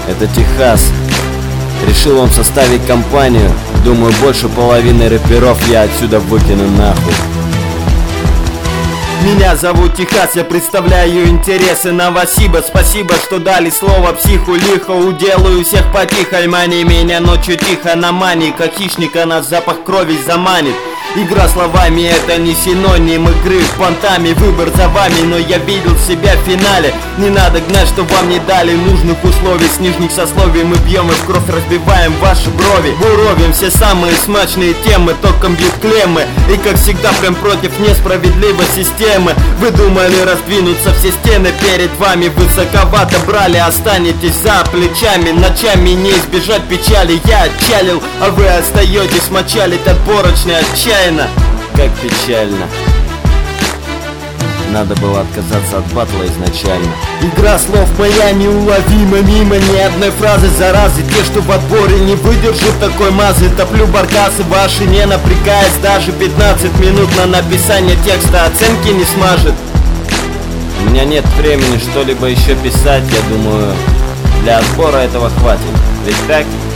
Это Техас. Решил он составить компанию. Думаю, больше половины рэперов я отсюда выкину нахуй. Меня зовут Техас, я представляю интересы Новосиба. Спасибо, что дали слово психу лихо. Уделаю всех потихо, альмани меня ночью тихо на мании. Как хищника нас запах крови заманит. Игра словами это не синоним игры понтами, выбор за вами, но я видел себя в финале. Не надо гнать, что вам не дали нужных условий. С нижних сословий мы бьем и в кровь разбиваем ваши брови. Буровим все самые смачные темы, током бьют клеммы. И как всегда прям против несправедливой системы. Вы думали раздвинуться все стены перед вами, высоковато брали, останетесь за плечами. Ночами не избежать печали, я отчалил, а вы остаетесь мочалить отборочный отчаянно. Как печально. Надо было отказаться от батла изначально. Игра слов моя неуловима, мимо ни одной фразы заразы. Те, что в отборе не выдержат такой мазы, топлю баркасы ваши, не напрягаясь. Даже 15 минут на написание текста оценки не смажет. У меня нет времени что-либо еще писать. Я думаю, для отбора этого хватит. Ведь так?